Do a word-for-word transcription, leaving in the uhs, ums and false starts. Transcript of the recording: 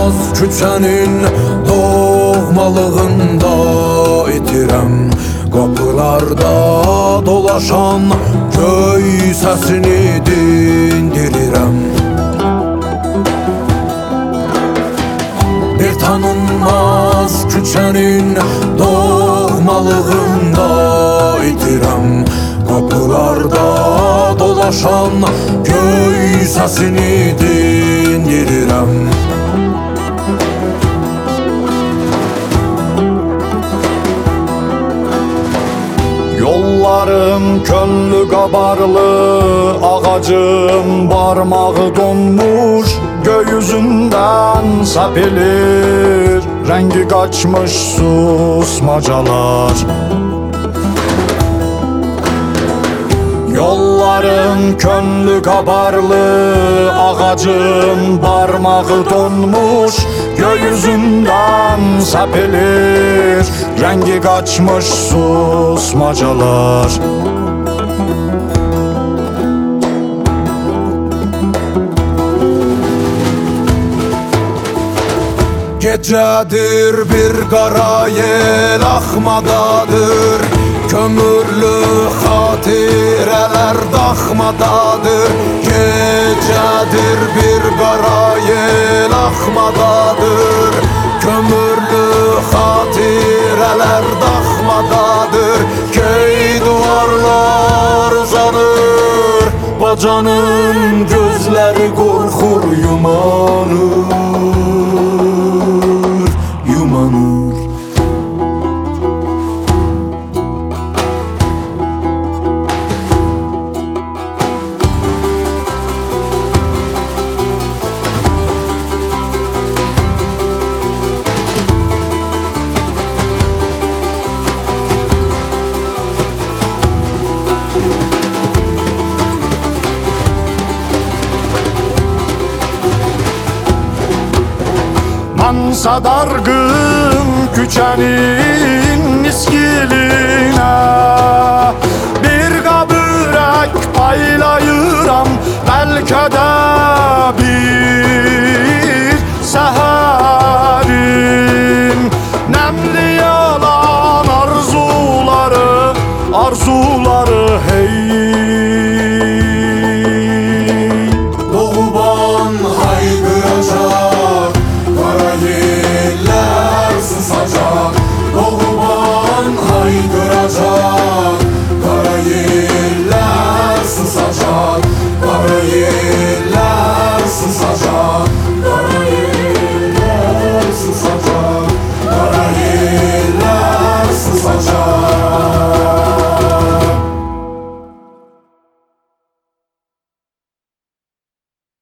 dayanmaz küçənin doğmalığında itirəm. Qapılarda dolaşan göy səsini dindirirəm. Bir tanınmaz küçənin doğmalığında itirəm. Qapılarda dolaşan göy səsini dindirirəm. Yolların könlü qabarlı, ağacın barmağı donmuş, gökyüzünden səpilir, rengi kaçmış susmacalar. Yolların könlü qabarlı, ağacın barmağı donmuş, gökyüzünden səpilir, rengi kaçmış susmacalar. Gecədir bir qara yel axmadadır, kömürlü xatirələr daxmadadır. Gecədir bir qara yel axmadadır, kömürlü xatirələr daxmadadır. Köy duvarlar uzanır, bacanın gözləri qorxur yumanır, yumanır. Mansa dargın küçənin miskilinə bir qabürək paylayıram, bəlkə də bir səhər